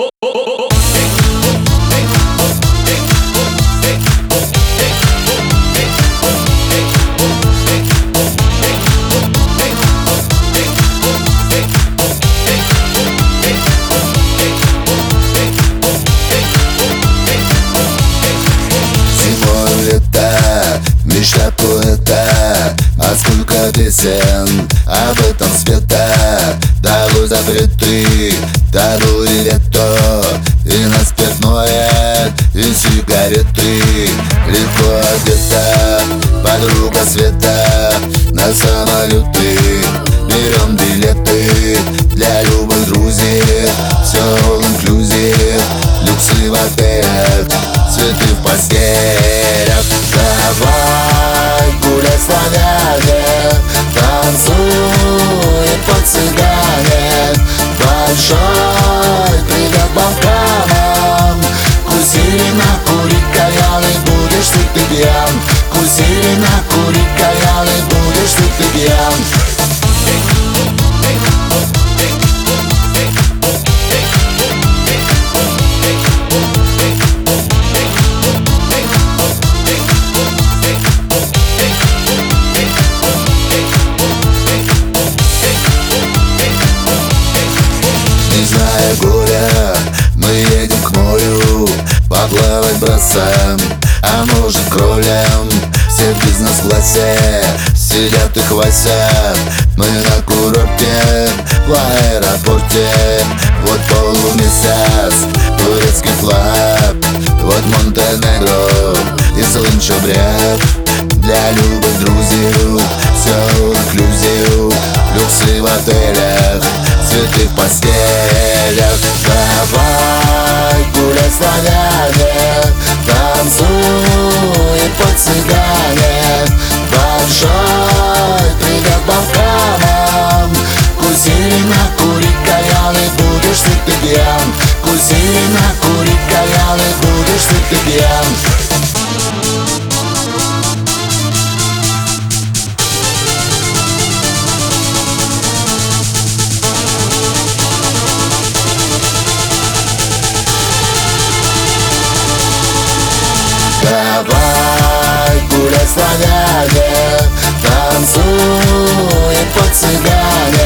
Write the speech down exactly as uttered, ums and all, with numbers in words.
Мечта поэта, а сколько песен об этом света. Долой запреты, долой лето, и на спиртное, и сигареты. Легко одета, подруга света, на самолеты берем билеты для любых друзей. Все all-inclusive, люксы в отелях, цветы в постелях. Давай гулять славяне, танцуем под цыгане. Большой привет Балканам. Кузина, кури кальяны, будешь ты, ты пьян. Кузина, кури кальяны, будешь ты, ты пьян. Не зная горя, мы едем к морю, поплавать бросаем, а может кролем. Все в бизнес-классе сидят и хватят. Мы на курорте, в аэропорте. Вот полумесяц, турецкий флаг. Вот Монтенегро и слынчо бред. Для любых друзей все all-inclusive, люксы в отелях, цветы в постелях. Давай гулять славяне, танцуем под цыгане. Большой привет Балканам. Кузина, кури кальяны, будешь ты, ты пьян. Кузина, кури кальяны, будешь ты, ты пьян. Давай гулять славяне, танцуем под цыгане.